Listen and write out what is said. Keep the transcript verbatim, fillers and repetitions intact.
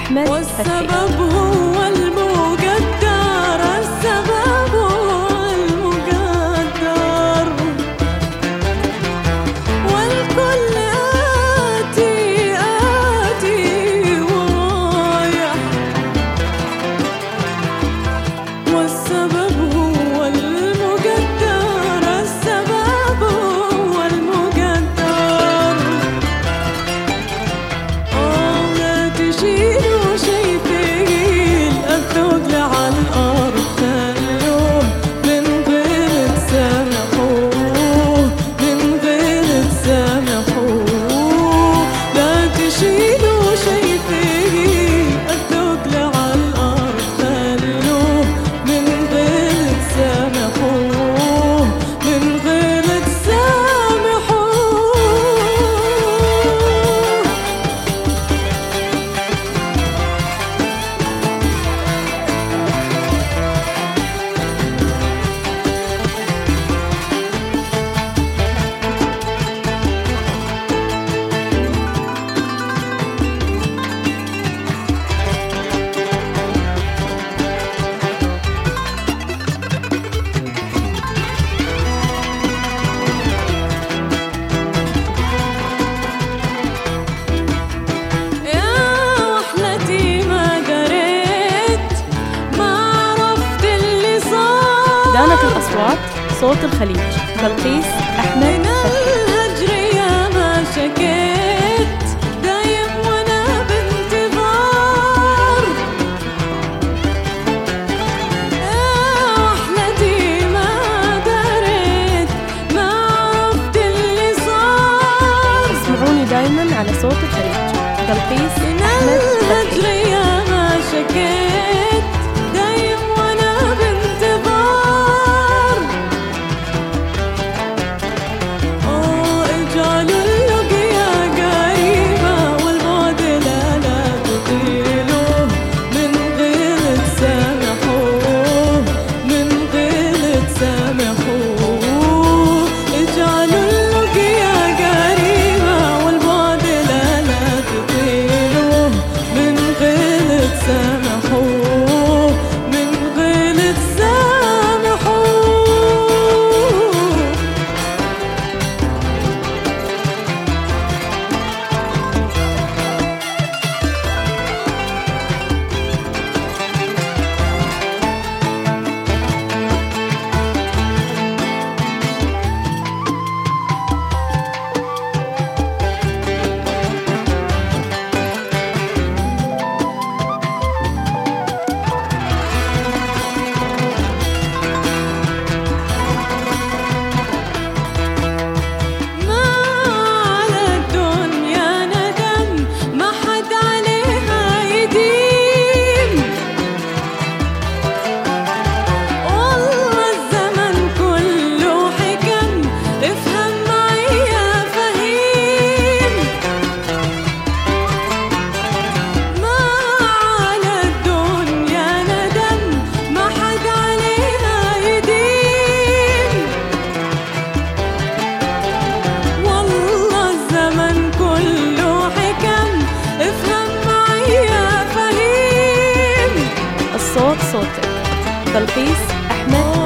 أحمد فتحي. والسبب هو المقدر، السبب هو المقدر، والكل آتي آتي ورايح، والسبب هو المقدر، السبب هو المقدر. آه لا تشيلوا شي ثقيل، الثقل على الأرض خلوه، من غير تسامحوه، من غير تسامحوه. لا تشيلوا شي ثقيل، الثقل على الأرض خلوه، من غير تسامحوه، من غير تسامحوه. يا وحلتي ما دريت، ما عرفت اللي صار. دانت الأصوات صوت الخليج، بلقيس أحمد من فتحي. الهجر يا ما شكيت، دايم وانا بانتظار. يا وحلتي ما دريت، ما عرفت اللي صار. اسمعوني دايما على صوت الخليج، بلقيس من أحمد الهجر فتحي. يا ما شكيت، دايم وانا بانتظار. آه اجعلوا اللقيا قريبة، والبعد لا لا تطيلوه، من غير تسامحوه، من غير تسامحوه. اجعلوا اللقيا قريبة، والبعد لا لا تطيلوه، من غير تسامحوه، من غير تسامحوه. ما على الدنيا ندم، ما حد عليها يديم. والله الزمن كله حكم، افهم معي يا فهيم. ما على الدنيا ندم، ما حد عليها يديم. والله الزمن كله حكم، افهم معي يا فهيم. الصوت صوتك، بلقيس أحمد